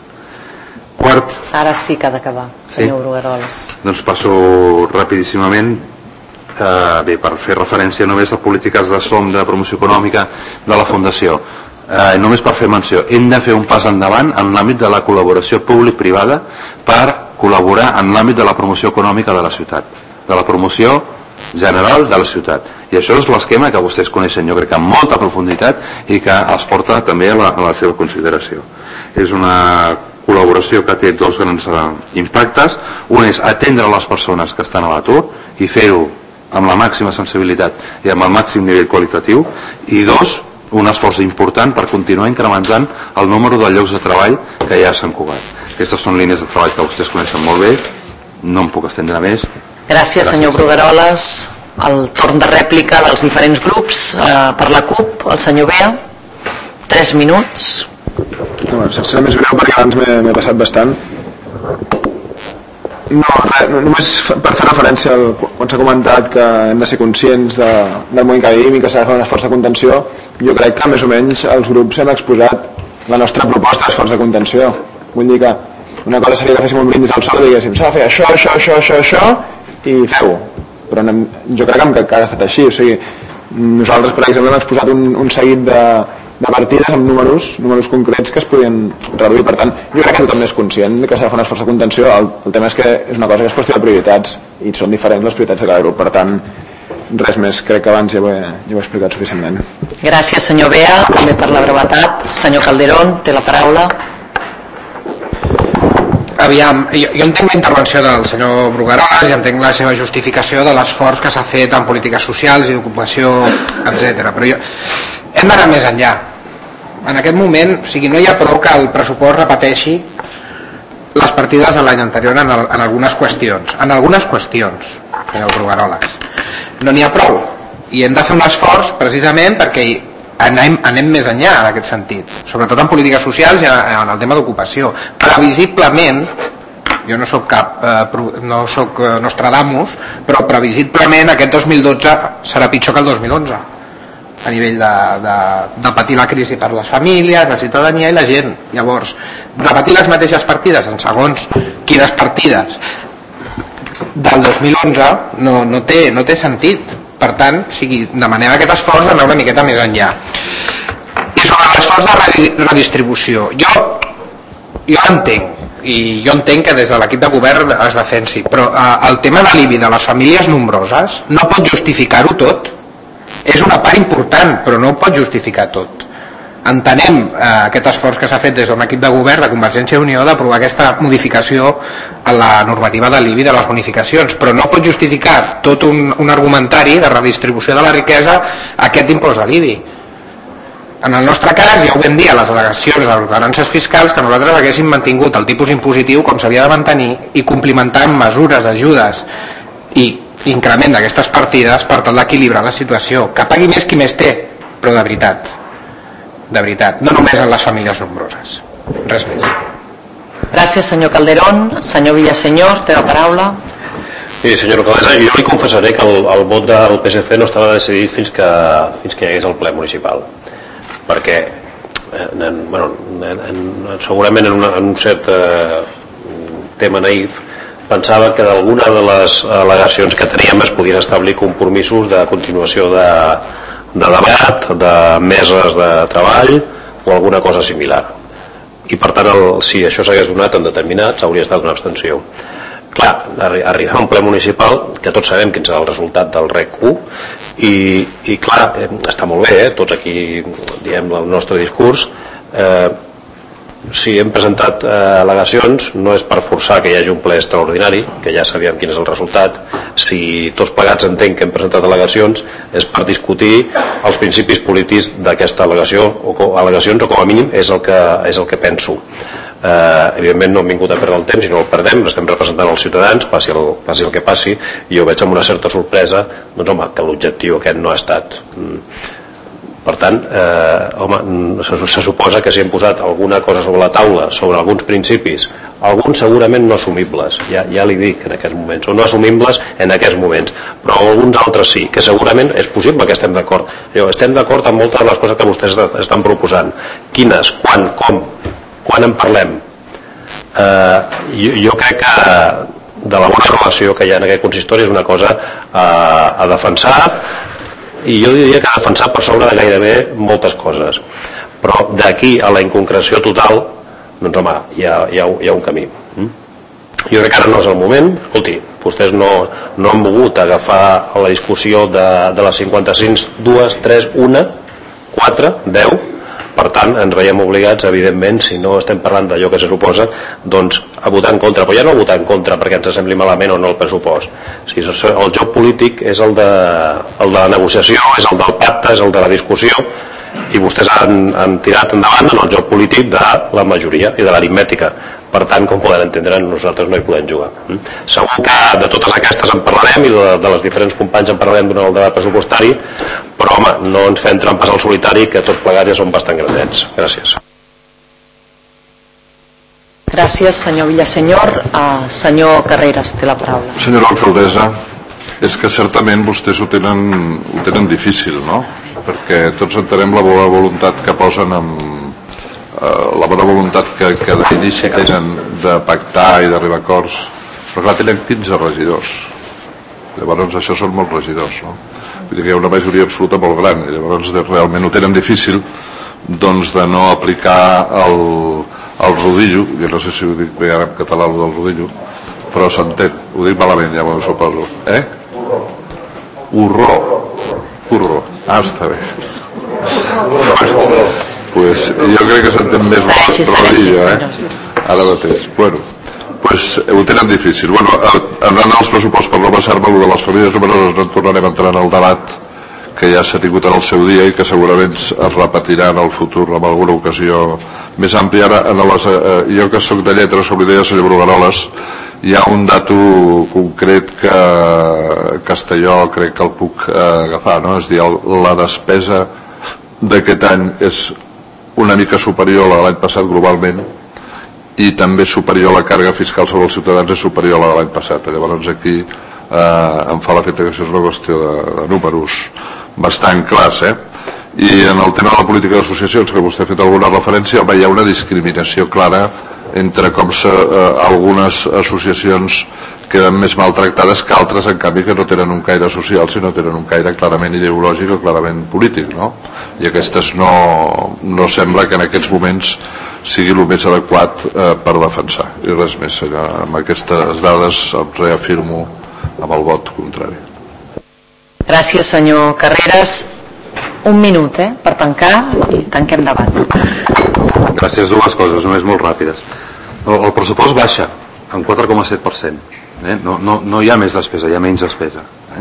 Quart. Ara sí que ha d'acabar, senyor sí? Brugueroles. Doncs passo rapidíssimament eh, bé, per fer referència només a polítiques de som de promoció econòmica de la Fundació. Eh, només per fer menció, hem de fer un pas endavant en l'àmbit de la col·laboració públic-privada per col·laborar en l'àmbit de la promoció econòmica de la ciutat, de la promoció general de la ciutat. I això és l'esquema que vostès coneixen, jo crec que amb molta profunditat i que els porta també a la, a la seva consideració. És una col·laboració que té dos grans impactes. Un és atendre les persones que estan a l'atur i fer-ho amb la màxima sensibilitat i amb el màxim nivell qualitatiu, i dos, un esforç important per continuar incrementant el número de llocs de treball que hi ha a Sant Cugat. Aquestes són línies de treball que vostès coneixen molt bé, no em puc estendre més. Gràcies, senyor Brugueroles. El torn de rèplica dels diferents grups. Eh, per la CUP, el senyor Bea, tres minuts. No, serà més breu perquè abans m'he passat bastant. No, res, només per fer referència al, quan s'ha comentat que hem de ser conscients de, del moviment que vivim i que s'ha de fer un esforç de contenció, jo crec que més o menys els grups hem exposat la nostra proposta d'esforç de contenció. Vull dir que una cosa seria que féssim un brindis al sol i diguéssim s'ha de fer això, això, això, això, això i feu-ho. Però anem, jo crec que en cap cas ha estat així. O sigui, nosaltres, per exemple, hem exposat un, un seguit de, de partides amb números, números concrets que es podien reduir. Per tant, jo crec que tothom és conscient que s'ha de fer un esforç de contenció. El, el tema és que és una cosa que és qüestió de prioritats i són diferents les prioritats de cada grup. Per tant, res més, crec que abans ja ho he, ja ho he explicat suficientment. Gràcies, senyor Bea, també per la brevetat. Senyor Calderón, té la paraula. Aviam, jo, jo entenc la intervenció del senyor Brugueroles i entenc la seva justificació de l'esforç que s'ha fet en polítiques socials i d'ocupació, etcètera. Però jo, hem d'anar més enllà. En aquest moment, o sigui, no hi ha prou que el pressupost repeteixi les partides de l'any anterior en, el, en algunes qüestions. En algunes qüestions, senyor Brugueroles. No n'hi ha prou. I hem de fer un esforç precisament perquè anem, anem més enllà en aquest sentit, sobretot en polítiques socials i en el tema d'ocupació. Previsiblement, jo no soc cap eh, no soc eh, Nostradamus, però previsiblement aquest dos mil dotze serà pitjor que el dos mil onze a nivell de, de, de patir la crisi per les famílies, la ciutadania i la gent. Llavors, repetir les mateixes partides en segons quines partides del dos mil onze no, no, té, no té sentit. Per tant, o sigui, demanem aquest esforç d'anar una miqueta més enllà. I sobre l'esforç de redistribució, jo, jo entenc, i jo entenc que des de l'equip de govern es defensi, però eh, el tema de l'I B I de les famílies nombroses no pot justificar-ho tot. És una part important, però no ho pot justificar tot. Entenem eh, aquest esforç que s'ha fet des d'un equip de govern de Convergència i Unió d'aprovar aquesta modificació a la normativa de l'I B I de les bonificacions, però no pot justificar tot un, un argumentari de redistribució de la riquesa a aquest impost de l'I B I. En el nostre cas, ja ho vam dir a les al·legacions de les ordenances fiscals, que nosaltres haguéssim mantingut el tipus impositiu com s'havia de mantenir i complementar amb mesures d'ajudes i increment d'aquestes partides per tal d'equilibrar la situació. Que pagui més qui més té, però de veritat. De veritat, no només en les famílies nombroses. Res més. Gràcies, senyor Calderón. Senyor Villaseñor, té la paraula. Sí, senyor Alcaldessa, jo li confessaré que el, el vot del P S C no estava decidit fins que, fins que hi hagués el ple municipal. Perquè, en, bueno, en, en, segurament en, una, en un cert eh, tema naïf, pensava que d'alguna de les al·legacions que teníem es podien establir compromisos de continuació de de debat, de meses de treball o alguna cosa similar. I per tant, el, si això s'hagués donat en determinats, hauria estat una abstenció. Clar, arribar a un ple municipal, que tots sabem quin serà el resultat del R E C u, i, i clar, eh, està molt bé, eh, tots aquí diem el nostre discurs, eh, si hem presentat eh, al·legacions no és per forçar que hi hagi un ple extraordinari, que ja sabíem quin és el resultat. Si tots plegats entenc que hem presentat al·legacions és per discutir els principis polítics d'aquesta al·legació o al·legacions, o com a mínim és el que, és el que penso. Eh, evidentment no hem vingut a perdre el temps i no el perdem, estem representant els ciutadans, passi el, passi el que passi, i jo veig amb una certa sorpresa doncs, home, que l'objectiu aquest no ha estat. Per tant, eh, home, se, se suposa que si hem posat alguna cosa sobre la taula, sobre alguns principis, alguns segurament no assumibles, ja, ja li dic en aquests moments, o no assumibles en aquests moments, però alguns altres sí, que segurament és possible que estem d'acord. Estem d'acord amb moltes de les coses que vostès estan proposant. Quines? Quan? Com? Quan en parlem? Eh, jo, jo crec que de la bona relació que hi ha en aquest consistori és una cosa a, a defensar, i jo diria que defensar per sobre de gairebé moltes coses, però d'aquí a la inconcreció total doncs home, hi ha, hi ha, hi ha un camí. Jo crec que ara no és el moment. Escolti, vostès no, no han volgut agafar la discussió de, de les cinquanta-cinc, dues, tres, una, quatre, deu, Per tant, ens veiem obligats, evidentment, si no estem parlant d'allò que se suposa, doncs a votar en contra, però ja no a votar en contra perquè ens sembli malament o no el pressupost. O sigui, el joc polític és el de, el de la negociació, és el del pacte, és el de la discussió, i vostès han, han tirat endavant en el joc polític de la majoria i de l'aritmètica. Per tant, com poden entendre, nosaltres no hi podem jugar. Segur que de totes aquestes en parlarem i de, de les diferents companys en parlarem durant el debat pressupostari, però home, no ens fem trampes al solitari, que tots plegats ja som bastant grandets. Gràcies. Gràcies, senyor Villasenyor. Uh, senyor Carreras, té la paraula. Senyora alcaldessa, és que certament vostès ho tenen, ho tenen difícil, no? Perquè tots entenem la bona voluntat que posen amb la bona voluntat que, que d'inici tenen de pactar i d'arribar a acords, però clar, tenen quinze regidors, llavors això són molts regidors, no? Vull dir que hi ha una majoria absoluta molt gran i llavors realment ho tenen difícil doncs de no aplicar el, el rodillo, jo no sé si ho dic bé ara en català el del rodillo, però s'entén, ho dic malament, ja m'ho suposo, eh? Urró, urró, ah, està bé. Pues jo crec que s'entén més rodillo, eh? Ara mateix. Bueno, pues ho tenen difícil. Bueno, anant als pressupostos, per no passar-me allò de les famílies numeroses, no tornarem a entrar en el debat que ja s'ha tingut en el seu dia i que segurament es repetirà en el futur en alguna ocasió més àmplia. Ara, en les, eh, jo que soc de lletres, com li deia el senyor Brugueroles, hi ha un dato concret que Castelló crec que el puc eh, agafar, no? És a dir, la despesa d'aquest any és una mica superior a l'any passat globalment i també superior a la càrrega fiscal sobre els ciutadans, és superior a l'any passat. Llavors aquí eh, em fa l'efecte que això és una qüestió de, de números bastant clars, eh? I en el tema de la política d'associacions, que vostè ha fet alguna referència, hi ha una discriminació clara entre com se, eh, algunes associacions queden més maltractades que altres, en canvi, que no tenen un caire social, sinó tenen un caire clarament ideològic o clarament polític, no? I aquestes no, no sembla que en aquests moments sigui el més adequat eh, per defensar. I res més, senyor. Amb aquestes dades em reafirmo amb el vot contrari. Gràcies, senyor Carreras. Un minut, eh, per tancar i tanquem debat. Gràcies, dues coses, només molt ràpides. El, el pressupost baixa en quatre coma set per cent. Eh? No, no, no hi ha més despesa, hi ha menys despesa. Eh?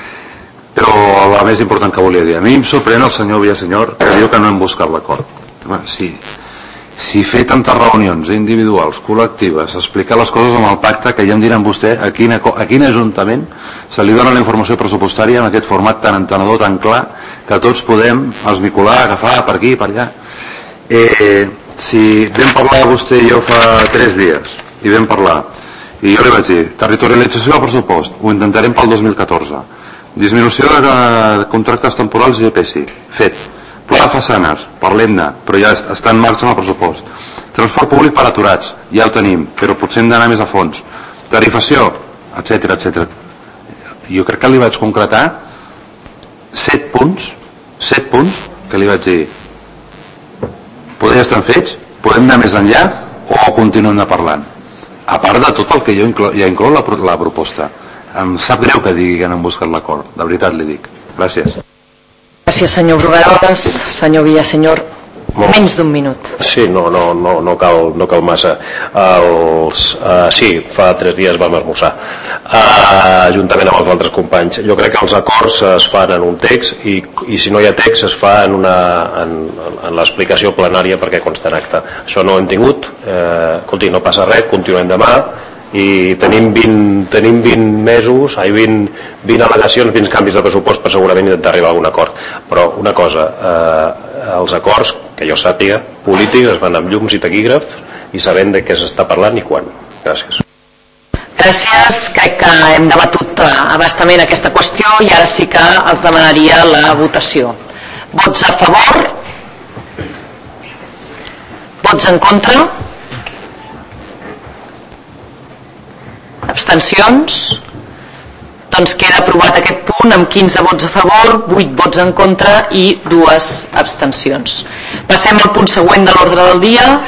Però la més important que volia dir, a mi em sorprèn el senyor Villasenyor que diu que no hem buscat l'acord. Si, si fer tantes reunions individuals, col·lectives, explicar les coses amb el pacte, que ja em diran vostè a quin, a quin ajuntament se li dona la informació pressupostària en aquest format tan entenedor, tan clar, que tots podem esmicolar, agafar per aquí, per allà. Eh, si vam parlar vostè i jo fa tres dies, i vam parlar, i jo li vaig dir, territorialització del pressupost, ho intentarem pel dos mil catorze, disminució de, de contractes temporals i E P S I, fet, pla de façanes, parlem-ne, però ja està en marxa amb el pressupost, transport públic per aturats, ja ho tenim, però potser hem d'anar més a fons, tarifació, etcètera, etcètera. Jo crec que li vaig concretar set punts, set punts que li vaig dir, podem estar fets, podem anar més enllà o continuem parlant. A part de tot el que jo inclo, ja inclou la, la proposta. Em sap greu que digui que no hem buscat l'acord, de veritat li dic. Gràcies. Gràcies, senyor Brugueroles. Senyor Villasenyor, menys d'un minut. Sí, no, no, no, no, cal, no cal massa. Els, uh, sí, fa tres dies vam esmorzar, uh, juntament amb els altres companys. Jo crec que els acords es fan en un text i, i si no hi ha text es fa en, una, en, en l'explicació plenària perquè consta en acte. Això no ho hem tingut, eh, escolti, no passa res, continuem demà i tenim vint, tenim vint mesos, ai, vint, vint al·legacions, vint canvis de pressupost per segurament intentar arribar a algun acord. Però una cosa, eh, els acords, que jo sàpiga, polítics es van amb llums i taquígrafs i sabent de què s'està parlant i quan. Gràcies. Gràcies, crec que hem debatut abastament aquesta qüestió i ara sí que els demanaria la votació. Vots a favor? Vots en contra? Abstencions? Doncs queda aprovat aquest punt amb quinze vots a favor, vuit vots en contra i dues abstencions. Passem al punt següent de l'ordre del dia.